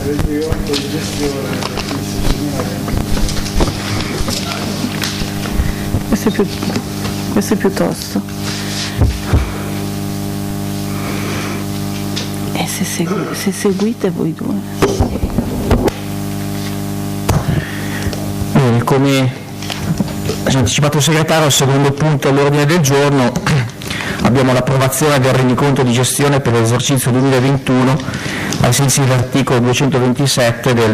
28 di gestione questo è piuttosto. E se seguite voi due. Bene, come ha anticipato il segretario, il secondo punto all'ordine del giorno abbiamo l'approvazione del rendiconto di gestione per l'esercizio 2021 ai sensi dell'articolo 227 del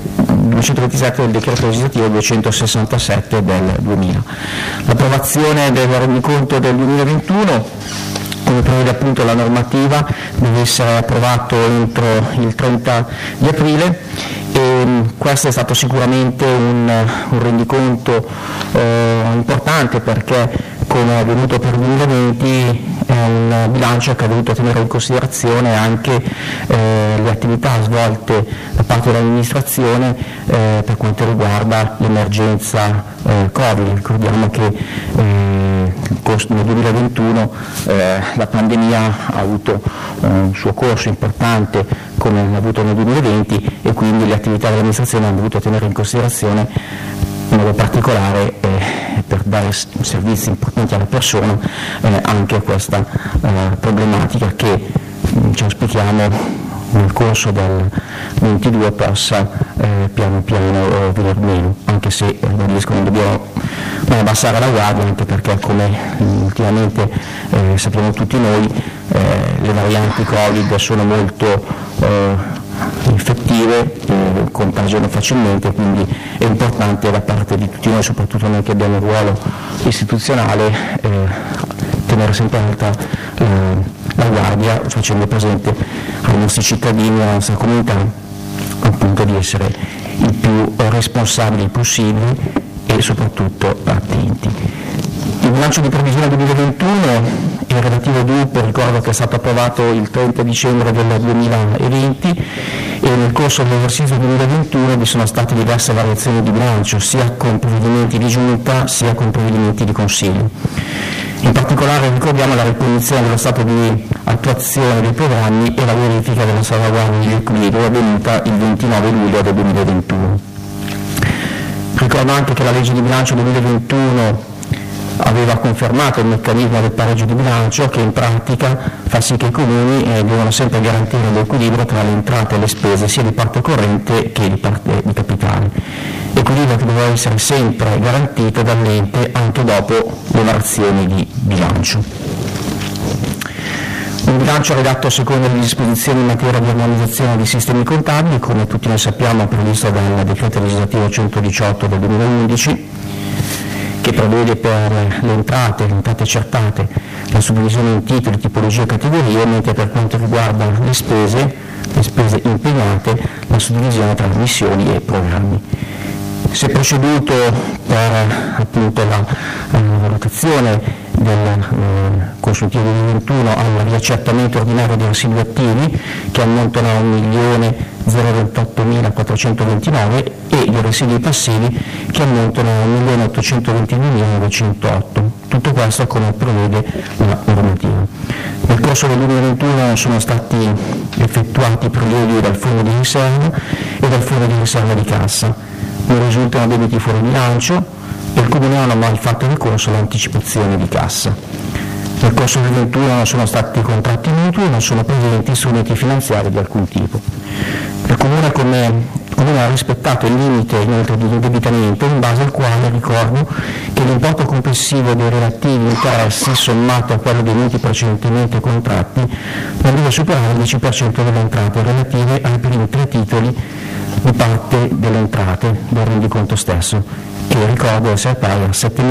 decreto legislativo 267 del 2000. L'approvazione del rendiconto del 2021, come prevede appunto la normativa, deve essere approvato entro il 30 di aprile e questo è stato sicuramente un rendiconto importante, perché, come è avvenuto per il 2020, è un bilancio che ha dovuto tenere in considerazione anche le attività svolte da parte dell'amministrazione per quanto riguarda l'emergenza Covid. Ricordiamo che nel 2021 la pandemia ha avuto un suo corso importante come l'ha avuto nel 2020 e quindi le attività dell'amministrazione hanno dovuto tenere in considerazione in modo particolare per dare servizi importanti alla persona anche questa problematica che ci auspichiamo nel corso del 22 possa piano piano venire meno, anche se non dobbiamo abbassare la guardia, anche perché, come ultimamente sappiamo tutti noi, le varianti Covid sono molto infettive, contagiano facilmente, quindi è importante da parte di tutti noi, soprattutto noi che abbiamo un ruolo istituzionale, tenere sempre alta la guardia, facendo presente ai nostri cittadini e alla nostra comunità appunto di essere il più responsabili possibili e soprattutto attenti. Il bilancio di previsione 2021 e il relativo DUP, ricordo che è stato approvato il 30 dicembre del 2020 e nel corso dell'esercizio 2021 vi sono state diverse variazioni di bilancio, sia con provvedimenti di giunta sia con provvedimenti di consiglio. In particolare ricordiamo la ricognizione dello stato di attuazione dei programmi e la verifica della salvaguardia di equilibrio avvenuta il 29 luglio del 2021. Ricordo anche che la legge di bilancio 2021 aveva confermato il meccanismo del pareggio di bilancio, che in pratica fa sì che i comuni devono sempre garantire l'equilibrio tra le entrate e le spese sia di parte corrente che di parte di capitale, equilibrio che deve essere sempre garantito dall'ente anche dopo le variazioni di bilancio. Un bilancio redatto secondo le disposizioni in materia di armonizzazione dei sistemi contabili, come tutti noi sappiamo, previsto dal decreto legislativo 118 del 2011, che prevede per le entrate accertate la suddivisione in titoli, tipologie e categorie, mentre per quanto riguarda le spese impegnate, la suddivisione tra missioni e programmi. Si è proceduto per appunto la valutazione del consuntivo 2021 al riaccertamento ordinario dei residui attivi, che ammontano a 1.028.429, e dei residui passivi, che ammontano a 1.822.908. Tutto questo come prevede la normativa. Nel corso del 2021 sono stati effettuati prelievi dal fondo di riserva e dal fondo di riserva di cassa. Non risultano debiti fuori bilancio e il Comune non ha mai fatto ricorso all'anticipazione di cassa. Nel corso del 2021 non sono stati contratti mutui e non sono presenti strumenti finanziari di alcun tipo. Il Comune ha rispettato il limite inoltre di indebitamento, in base al quale ricordo che l'importo complessivo dei relativi interessi, sommato a quello dei mutui precedentemente contratti, non deve superare il 10% delle entrate relative ai primi 3 titoli di parte delle entrate del rendiconto stesso, che ricordo essere pari a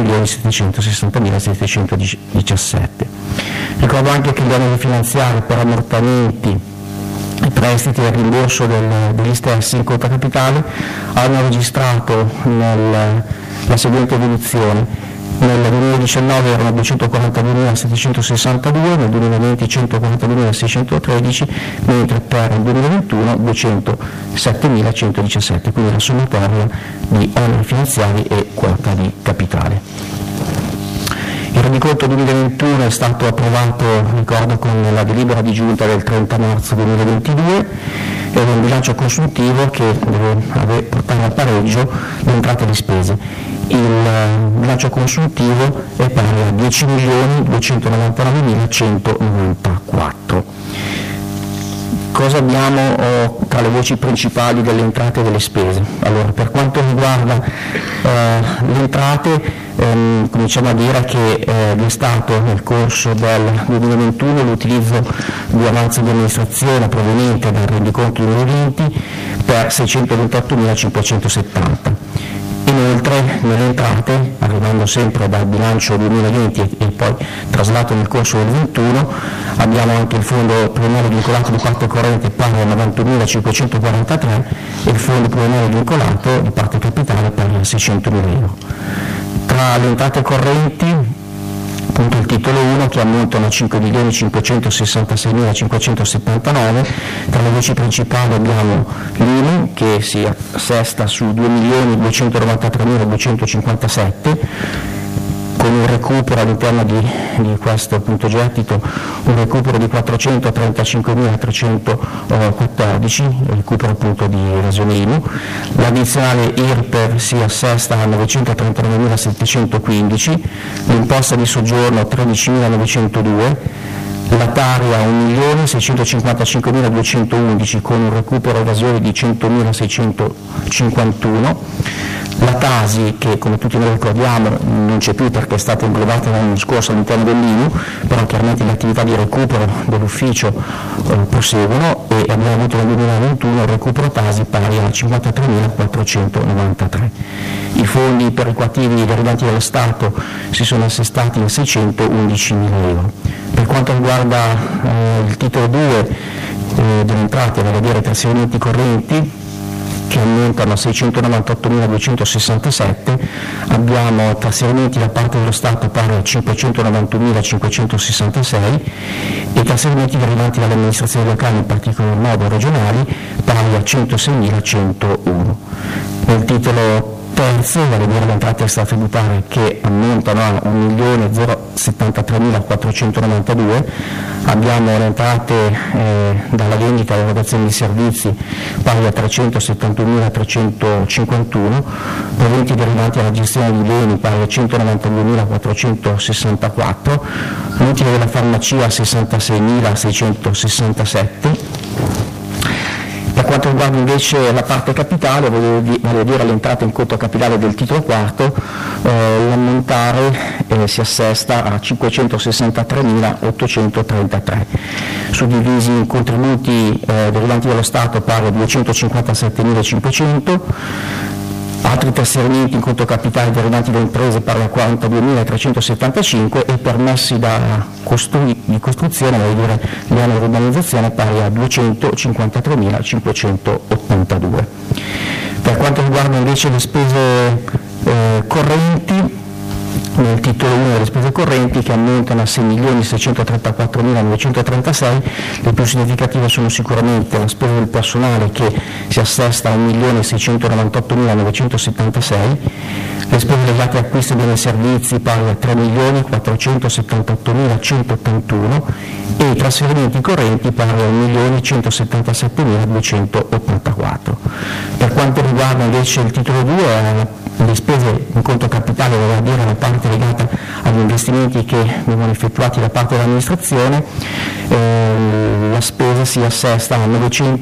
7.760.717. Ricordo anche che gli oneri finanziari per ammortamenti, i prestiti e il rimborso degli stessi in conto capitale hanno registrato la seguente evoluzione. Nel 2019 erano 242.762, nel 2020 142.613, mentre per il 2021 207.117, quindi la sommatoria di oneri finanziari e quota di capitale. Il rendiconto 2021 è stato approvato, ricordo, con la delibera di giunta del 30 marzo 2022 ed è un bilancio consuntivo che deve portare al pareggio le entrate e le spese. Il bilancio consuntivo è pari a 10.299.194. Cosa abbiamo tra le voci principali delle entrate e delle spese? Allora, per quanto riguarda le entrate, cominciamo a dire che vi è stato nel corso del 2021 l'utilizzo di avanzo di amministrazione proveniente dal rendiconto 2020 per 628.570. Inoltre nelle entrate, arrivando sempre dal bilancio 2020 e poi traslato nel corso del 2021, abbiamo anche il fondo pluriennale vincolato di parte corrente pari a 91.543 e il fondo pluriennale vincolato di parte capitale pari a 600.000 euro. Tra le entrate correnti, appunto il titolo 1 che ammontano a 5.566.579, tra le voci principali abbiamo l'IMU che si assesta su 2.293.257, con un recupero all'interno di questo appunto gettito, un recupero di 435.314, recupero appunto di evasione IMU. L'addizionale IRPEF si assesta a 939.715, l'imposta di soggiorno 13.902, la Tari a 1.655.211 con un recupero evasione di 100.651, la Tasi, che come tutti noi ricordiamo non c'è più perché è stata inglobata l'anno scorso all'interno dell'IMU, però chiaramente le attività di recupero dell'ufficio proseguono e abbiamo avuto nel 2021 un recupero Tasi pari a 53.493. I fondi perequativi derivanti dallo Stato si sono assestati in 611.000 euro. Per quanto riguarda il titolo 2 delle entrate, vale a dire trasferimenti correnti, che ammontano a 698.267, abbiamo trasferimenti da parte dello Stato pari a 591.566 e trasferimenti derivanti dalle amministrazioni locali, in particolar modo regionali, pari a 106.101. Nel titolo terzo, vale a dire le entrate extratributarie, che ammontano a 1.073.492, abbiamo le entrate dalla vendita e erogazione di servizi pari a 371.351, proventi derivanti dalla gestione di beni pari a 192.464, l'utile della farmacia a 66.667. Per quanto riguarda invece la parte capitale, vale a dire l'entrata in conto capitale del titolo quarto, l'ammontare si assesta a 563.833, suddivisi in contributi derivanti dallo Stato pari a 257.500, altri trasferimenti in conto capitale derivanti da imprese pari a 42.375 e permessi di costruzione, vale a dire l'anno di urbanizzazione, pari a 253.582. Per quanto riguarda invece le spese correnti, nel titolo 1 delle spese correnti, che ammontano a 6.634.936, le più significative sono sicuramente la spesa del personale che si assesta a 1.698.976, le spese legate a acquisto di beni e servizi pari a 3.478.181 e i trasferimenti correnti pari a 1.177.284. Per quanto riguarda invece il titolo 2, le spese in conto capitale, vale a dire la parte legata agli investimenti che vengono effettuati da parte dell'amministrazione, la spesa si assesta a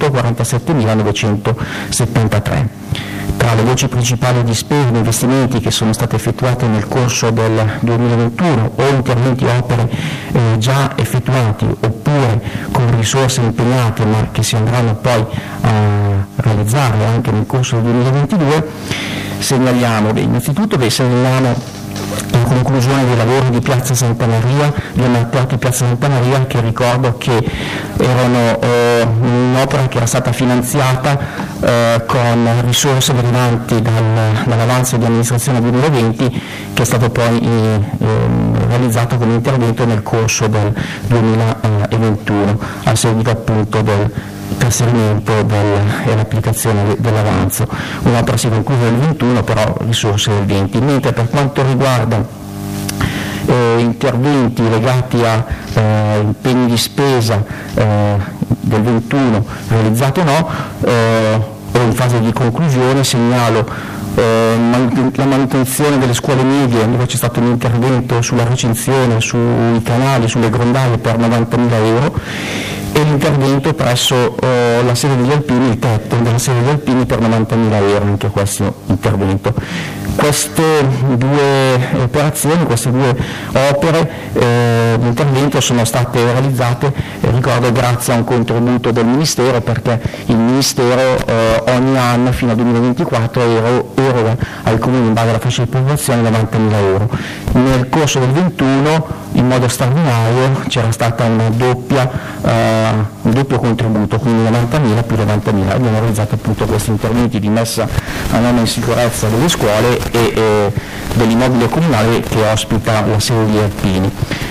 947.973. Tra le voci principali di spese e investimenti che sono state effettuate nel corso del 2021 o interventi e opere già effettuati oppure con risorse impegnate ma che si andranno poi a realizzare anche nel corso del 2022, segnaliamo innanzitutto la conclusione dei lavori di Piazza Santa Maria, gli ammaltati Piazza Santa Maria, che ricordo che erano un'opera che era stata finanziata con risorse derivanti dall'avanzo di amministrazione 2020, che è stato poi realizzato come intervento nel corso del 2021 a seguito appunto del trasferimento e l'applicazione dell'avanzo. Un'opera si conclude nel 21, però risorse del 20. Mentre per quanto riguarda interventi legati a impegni di spesa del 21 realizzati o no, o in fase di conclusione segnalo la manutenzione delle scuole medie, dove c'è stato un intervento sulla recinzione, sui canali, sulle grondaie per 90.000 euro, e l'intervento presso la sede degli Alpini, il tetto della sede degli Alpini per 90.000 euro, anche questo intervento. Queste due operazioni, queste due opere di intervento sono state realizzate, ricordo, grazie a un contributo del Ministero, perché il Ministero ogni anno fino al 2024 eroga ai comuni in base alla fascia di popolazione 90.000 euro. Nel corso del 21 in modo straordinario c'era stato un doppio contributo, quindi 90.000 più 90.000. Abbiamo realizzato appunto questi interventi di messa a norma in sicurezza delle scuole e dell'immobile comunale che ospita la sede degli Alpini.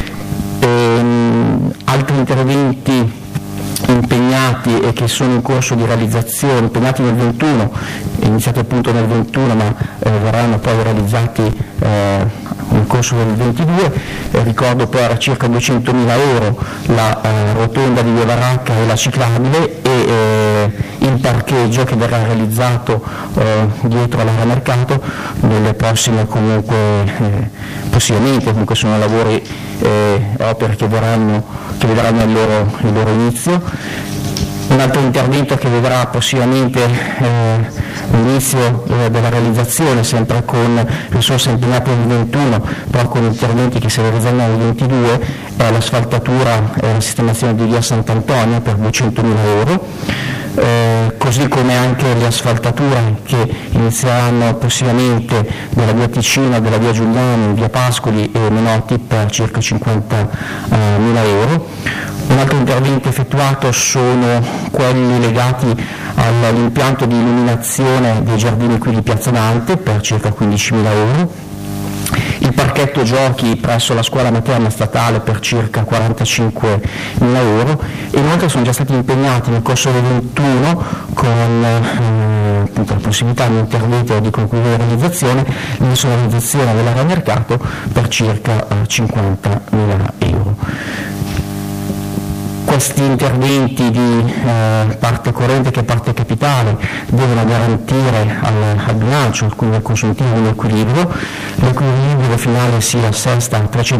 Altri interventi impegnati e che sono in corso di realizzazione, impegnati nel 21, iniziati appunto nel 21 ma verranno poi realizzati nel corso del 22, ricordo per circa 200.000 euro la rotonda di Via Baracca e la ciclabile e il parcheggio che verrà realizzato dietro all'area mercato nelle prossime possibilmente, comunque sono lavori opere che vedranno il loro inizio. Un altro intervento che vedrà possibilmente l'inizio della realizzazione, sempre con risorse impegnate nel 21, però con interventi che si realizzeranno nel 22, è l'asfaltatura e la sistemazione di via Sant'Antonio per 200.000 euro, così come anche le asfaltature che inizieranno possibilmente della via Ticino, della via Giuliani, via Pascoli e Menotti per circa 50.000 euro. Un altro intervento effettuato sono quelli legati all'impianto di illuminazione dei giardini qui di Piazza Dante per circa 15.000 euro, il parchetto giochi presso la scuola materna statale per circa 45.000 euro, e inoltre sono già stati impegnati nel corso del 21 con appunto la possibilità di intervento o di concludere la realizzazione, l'insonorizzazione dell'area mercato per circa 50.000 euro. Questi interventi di parte corrente che parte capitale devono garantire al bilancio, quindi al consuntivo, un equilibrio. L'equilibrio finale si assesta a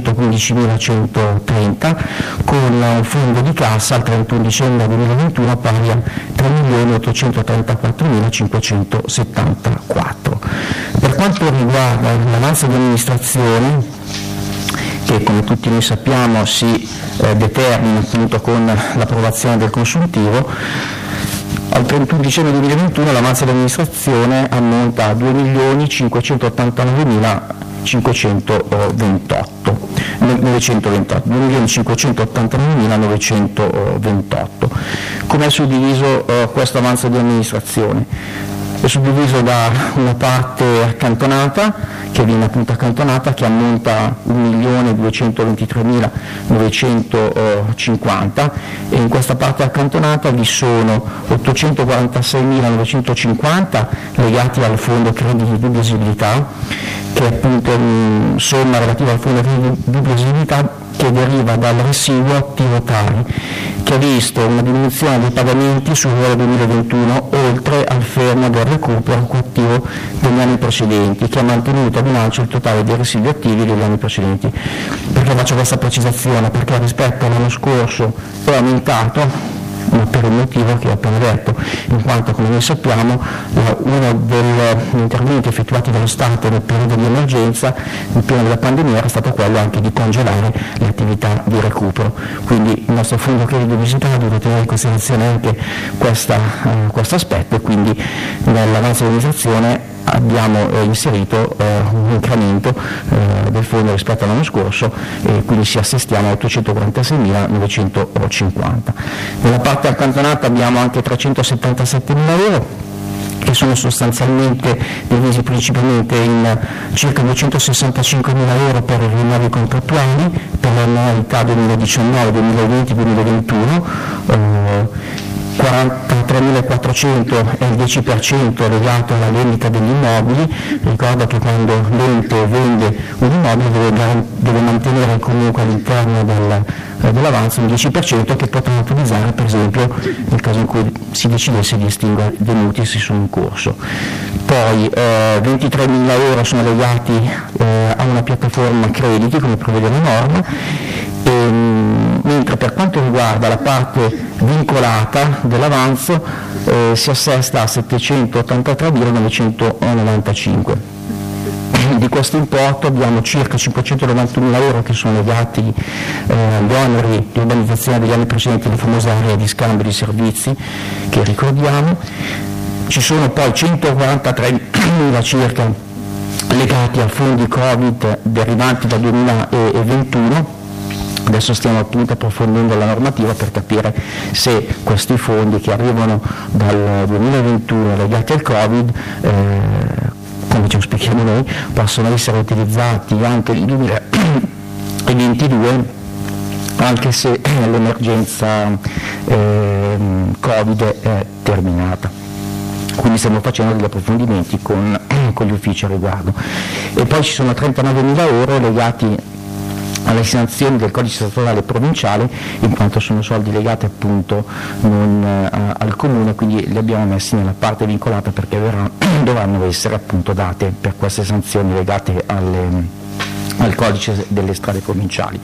315.130 con un fondo di cassa al 31 dicembre 2021 pari a 3.834.574. Per quanto riguarda l'avanzo di amministrazione, che come tutti noi sappiamo si determina appunto con l'approvazione del consuntivo, al 31 dicembre 2021 l'avanzo di amministrazione ammonta a 2.589.928. Come è suddiviso questo avanzo di amministrazione? È suddiviso da una parte accantonata, che viene appunto accantonata, che ammonta a 1.223.950, e in questa parte accantonata vi sono 846.950 legati al fondo crediti di dubbia esigibilità, che è appunto somma relativa al fondo crediti di dubbia esigibilità che deriva dal residuo attivo Tari, che ha visto una diminuzione dei pagamenti sul livello 2021 oltre al fermo del recupero attivo degli anni precedenti, che ha mantenuto a bilancio il totale dei residui attivi degli anni precedenti. Perché faccio questa precisazione? Perché rispetto all'anno scorso è aumentato, ma per il motivo che ho appena detto, in quanto, come noi sappiamo, uno degli interventi effettuati dallo Stato nel periodo di emergenza, nel periodo della pandemia, era stato quello anche di congelare le attività di recupero. Quindi il nostro fondo credito di visita deve tenere in considerazione anche questo aspetto, e quindi nell'avanzo di amministrazione abbiamo inserito un incremento del fondo rispetto all'anno scorso, e quindi ci assestiamo a 846.950. Nella parte accantonata abbiamo anche 377.000 euro, che sono sostanzialmente divisi principalmente in circa 265.000 euro per i rinnovi contrattuali per le annualità 2019, 2020, 2021, 43.400 è il 10% legato alla vendita degli immobili. Ricordo che quando l'ente vende un immobile deve mantenere comunque all'interno dell'avanzo un 10% che potrà utilizzare per esempio nel caso in cui si decidesse di estinguere dei mutui se sono in corso. Poi 23.000 euro sono legati a una piattaforma crediti come prevede la norma, mentre per quanto riguarda la parte vincolata dell'avanzo si assesta a 783.995. Di questo importo abbiamo circa 591.000 euro che sono legati agli oneri di urbanizzazione degli anni precedenti, le famose aree di scambio di servizi che ricordiamo. Ci sono poi 143.000 circa legati a fondi Covid derivanti dal 2021. Adesso stiamo appunto approfondendo la normativa per capire se questi fondi che arrivano dal 2021 legati al Covid, come ci auspichiamo noi, possono essere utilizzati anche nel 2022, anche se l'emergenza Covid è terminata. Quindi stiamo facendo degli approfondimenti con gli uffici a riguardo. E poi ci sono 39.000 euro legati alle sanzioni del codice statuale provinciale, in quanto sono soldi legati appunto non al comune, quindi li abbiamo messi nella parte vincolata perché dovranno essere appunto date per queste sanzioni legate al codice delle strade provinciali.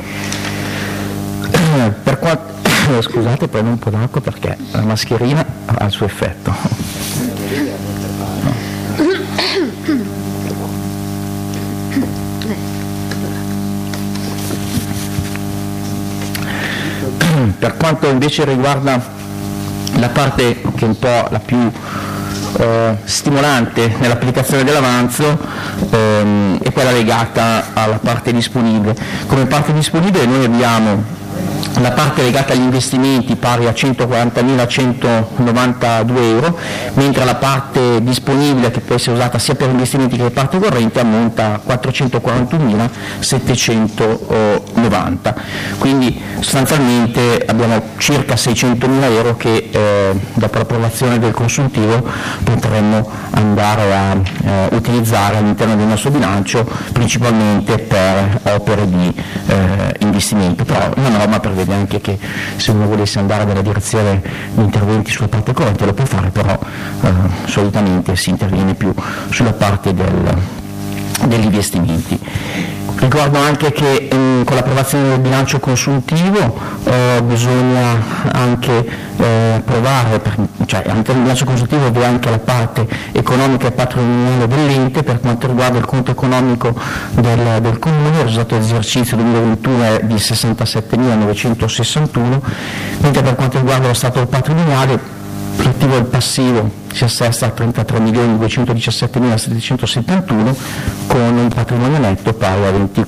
Scusate, prendo un po' d'acqua perché la mascherina ha il suo effetto. Per quanto invece riguarda la parte che è un po' la più stimolante nell'applicazione dell'avanzo, è quella legata alla parte disponibile. Come parte disponibile noi abbiamo la parte legata agli investimenti pari a 140.192 euro, mentre la parte disponibile che può essere usata sia per investimenti che per parte corrente ammonta a 441.790. Quindi sostanzialmente abbiamo circa 600.000 euro che dopo l'approvazione del consuntivo potremmo andare a utilizzare all'interno del nostro bilancio principalmente per opere di investimento. Però la norma prevede anche che se uno volesse andare nella direzione di interventi sulla parte corrente lo può fare, però solitamente si interviene più sulla parte degli investimenti. Ricordo anche che con l'approvazione del bilancio consuntivo bisogna anche approvare, cioè all'interno del bilancio consuntivo vi è anche la parte economica e patrimoniale dell'ente. Per quanto riguarda il conto economico del Comune, il risultato dell'esercizio 2021 è di 67.961, mentre per quanto riguarda lo stato patrimoniale l'attivo e il passivo si assesta a 33.217.771 con un patrimonio netto pari a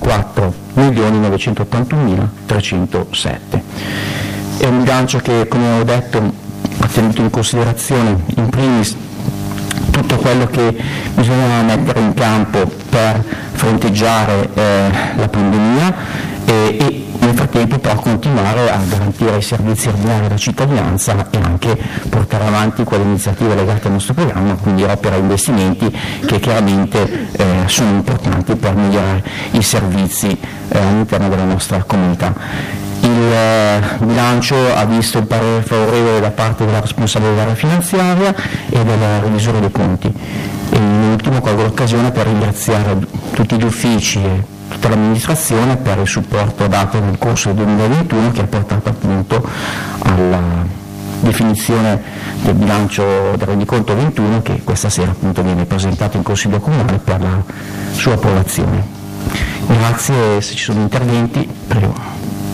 24.981.307. È un bilancio che, come ho detto, ha tenuto in considerazione in primis tutto quello che bisogna mettere in campo per fronteggiare la pandemia e nel frattempo però continuare a garantire i servizi ordinari alla cittadinanza e anche portare avanti quelle iniziative legate al nostro programma, quindi opere e investimenti che chiaramente sono importanti per migliorare i servizi all'interno della nostra comunità. Il bilancio ha visto il parere favorevole da parte della responsabile dell'area finanziaria e del revisore dei conti. E in ultimo colgo l'occasione per ringraziare tutti gli uffici e tutta l'amministrazione per il supporto dato nel corso del 2021 che ha portato appunto alla definizione del bilancio del rendiconto 21 che questa sera appunto viene presentato in Consiglio Comunale per la sua approvazione. Grazie, se ci sono interventi, prego.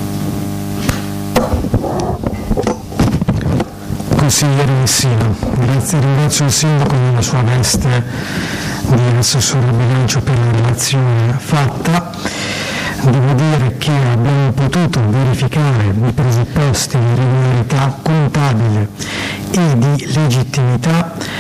Consigliere Messina, ringrazio il Sindaco nella sua veste di assessore al bilancio per la relazione fatta. Devo dire che abbiamo potuto verificare i presupposti di regolarità contabile e di legittimità attestati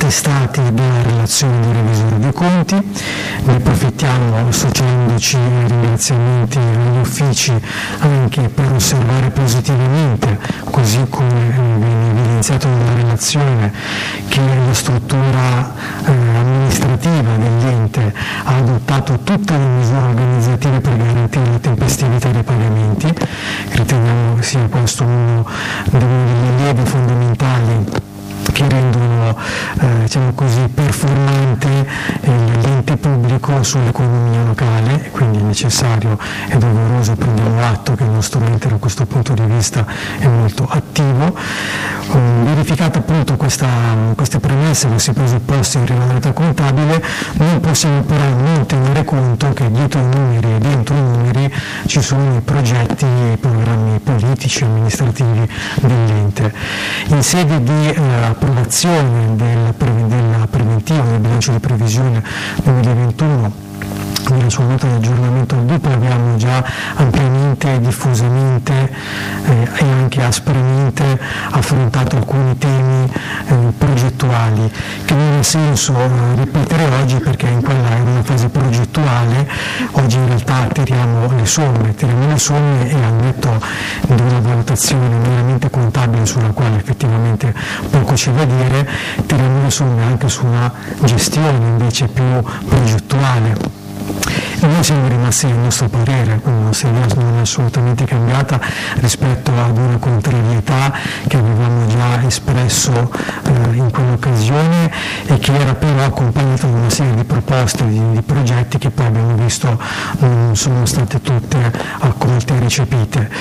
attestati della relazione del revisore dei conti. Ne approfittiamo associandoci ai ringraziamenti agli uffici anche per osservare positivamente, così come viene evidenziato nella relazione, che la struttura amministrativa dell'ente ha adottato tutte le misure organizzative per garantire la tempestività dei pagamenti. Riteniamo che sia questo uno delle leve fondamentali che rendono diciamo così, performante l'ente pubblico sull'economia locale, e quindi è necessario e doveroso, prendiamo atto che il nostro ente da questo punto di vista è molto attivo. Verificata appunto queste premesse, questi presupposti in regolarità contabile, non possiamo però non tenere conto che dietro i numeri e dentro i numeri ci sono i progetti e i programmi politici e amministrativi dell'ente. In sede di approvazione della preventiva del bilancio di previsione 2021, nella sua nota di aggiornamento al DUP, abbiamo già ampiamente e diffusamente e anche aspramente affrontato alcuni temi progettuali che non ha senso ripetere oggi, perché in quella era una fase progettuale. Oggi in realtà tiriamo le somme e al netto di una valutazione meramente contabile sulla quale effettivamente poco c'è da dire, tiriamo le somme anche su una gestione invece più progettuale. E noi siamo rimasti nel nostro parere, quindi la nostra idea non è assolutamente cambiata rispetto ad una contrarietà che avevamo già espresso in quell'occasione, e che era però accompagnata da una serie di proposte, di progetti che poi abbiamo visto non sono state tutte accolte e recepite.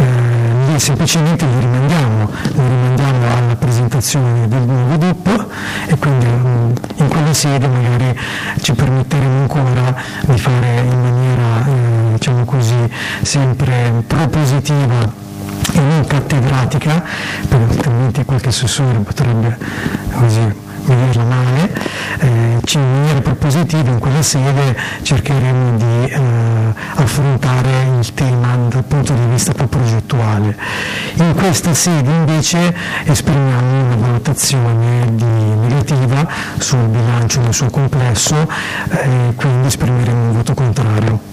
Lì semplicemente li rimandiamo alla presentazione del nuovo DUP, e quindi in quella sede magari ci permetteremo ancora di fare in maniera diciamo così sempre propositiva e non cattedratica, perché altrimenti qualche assessore potrebbe così vederla male. In maniera propositiva in quella sede cercheremo di affrontare il tema dal punto di vista più progettuale. In questa sede invece esprimiamo una valutazione negativa sul bilancio nel suo complesso, quindi esprimeremo un voto contrario.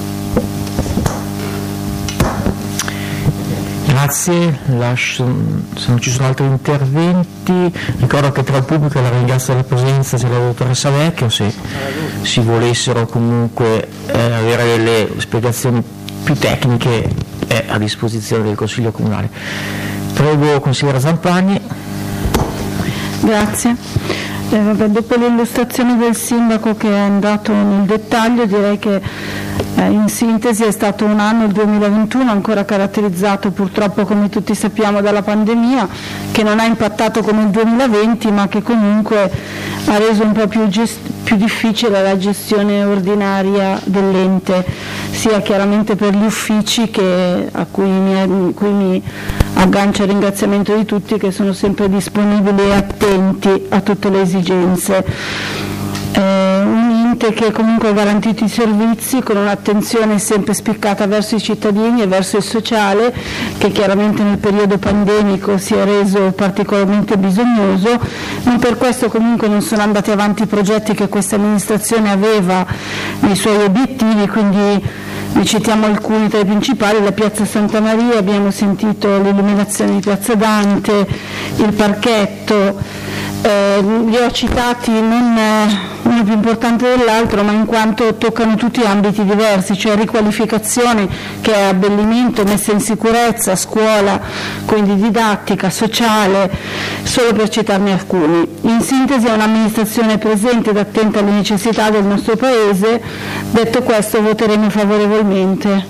Grazie, se non ci sono altri interventi, ricordo che tra il pubblico la ringrazio della presenza della dottoressa Vecchio, se si volessero comunque avere delle spiegazioni più tecniche è a disposizione del Consiglio Comunale. Prego, consigliera Zampagni. Grazie. Dopo l'illustrazione del sindaco che è andato nel dettaglio, direi che in sintesi è stato un anno, il 2021, ancora caratterizzato purtroppo, come tutti sappiamo, dalla pandemia, che non ha impattato come il 2020, ma che comunque ha reso un po' più difficile la gestione ordinaria dell'ente, sia chiaramente per gli uffici a cui mi aggancio il ringraziamento di tutti, che sono sempre disponibili e attenti a tutte le esigenze. Un ente che comunque ha garantito i servizi con un'attenzione sempre spiccata verso i cittadini e verso il sociale, che chiaramente nel periodo pandemico si è reso particolarmente bisognoso. Non per questo comunque non sono andati avanti i progetti che questa amministrazione aveva nei suoi obiettivi, quindi ne citiamo alcuni tra i principali: la piazza Santa Maria, abbiamo sentito l'illuminazione di piazza Dante, il parchetto. Li ho citati non uno più importante dell'altro, ma in quanto toccano tutti ambiti diversi, cioè riqualificazione, che è abbellimento, messa in sicurezza, scuola, quindi didattica, sociale, solo per citarne alcuni. In sintesi è un'amministrazione presente ed attenta alle necessità del nostro Paese. Detto questo, voteremo favorevolmente.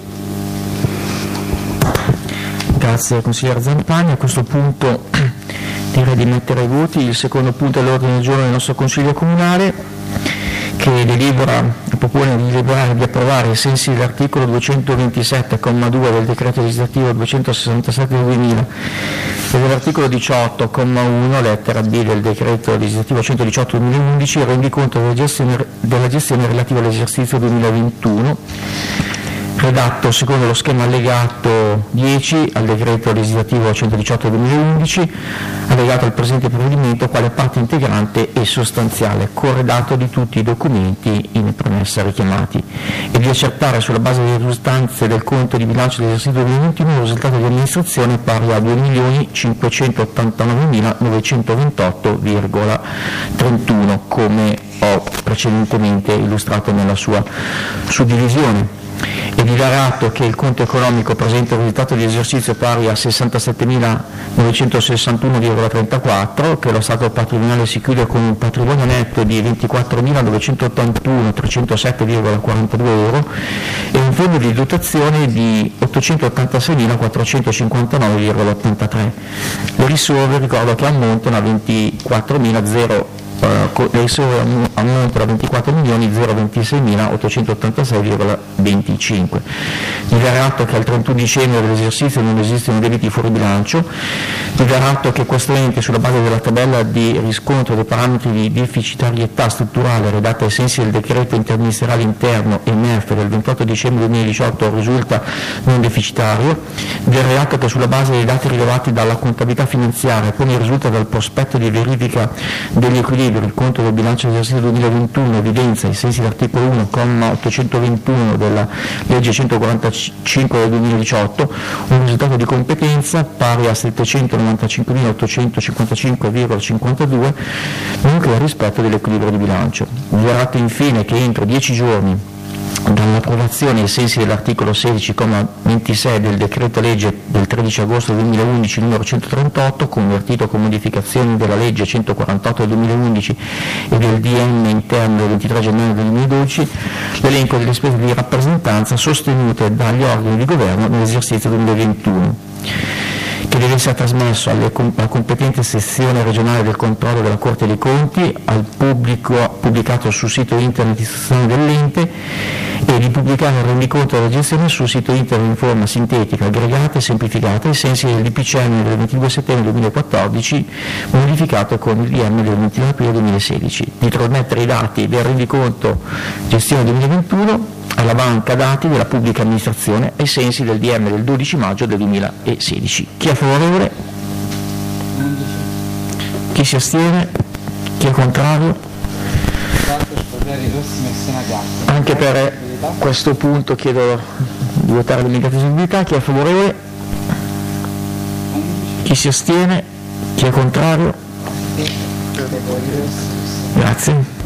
Grazie consigliera Zampagni. A questo punto direi di mettere ai voti il secondo punto dell'ordine del giorno del nostro Consiglio Comunale, che propone di deliberare di approvare, ai sensi dell'articolo 227,2 del decreto legislativo 267 del 2000 e dell'articolo 18,1 lettera B del decreto legislativo 118 del 2011, il rendiconto della gestione relativa all'esercizio 2021, redatto secondo lo schema allegato 10 al decreto legislativo 118/2011, allegato al presente provvedimento quale parte integrante e sostanziale, corredato di tutti i documenti in premessa richiamati, e di accertare sulla base delle risultanze del conto di bilancio dell'esercizio 2021 un risultato di amministrazione pari a 2.528.928,31, come ho precedentemente illustrato nella sua suddivisione. È dichiarato che il conto economico presenta un risultato di esercizio pari a 67.961,34, che lo stato patrimoniale si chiude con un patrimonio netto di 24.981.307,42 euro e un fondo di dotazione di 886.459,83. Le risorse, ricordo che ammontano a 24.026.886,25. Dichiarato che al 31 dicembre dell'esercizio non esistono debiti fuori bilancio. Dichiarato che questo ente, sulla base della tabella di riscontro dei parametri di deficitarietà strutturale redatta ai sensi del decreto interministeriale interno e MEF del 28 dicembre 2018, risulta non deficitario. Dichiarato che sulla base dei dati rilevati dalla contabilità finanziaria, come risulta dal prospetto di verifica degli equilibri, il conto del bilancio dell'esercizio 2021 evidenzia, ai sensi dell'articolo 1, comma 821 della legge 145 del 2018, un risultato di competenza pari a 795.855,52, nonché al rispetto dell'equilibrio di bilancio. Dichiarato infine che entro 10 giorni dall'approvazione ai sensi dell'articolo 16,26 del decreto legge del 13 agosto 2011 numero 138, convertito con modificazioni della legge 148 del 2011 e del DM interno del 23 gennaio 2012, l'elenco delle spese di rappresentanza sostenute dagli organi di governo nell'esercizio 2021, che deve essere trasmesso alla competente sezione regionale del controllo della Corte dei Conti, al pubblico, pubblicato sul sito internet istituzionale dell'ente, e di pubblicare il rendiconto della gestione sul sito internet in forma sintetica, aggregata e semplificata ai sensi del DPCM del 22 settembre 2014, modificato con il DM del 29 aprile 2016, di trasmettere i dati del rendiconto gestione 2021 alla banca dati della pubblica amministrazione ai sensi del DM del 12 maggio del 2016. Chi è favorevole? Chi si astiene? Chi è contrario? Anche per questo punto chiedo di votare l'indicatibilità. Chi è favorevole? Chi si astiene? Chi è contrario? Grazie.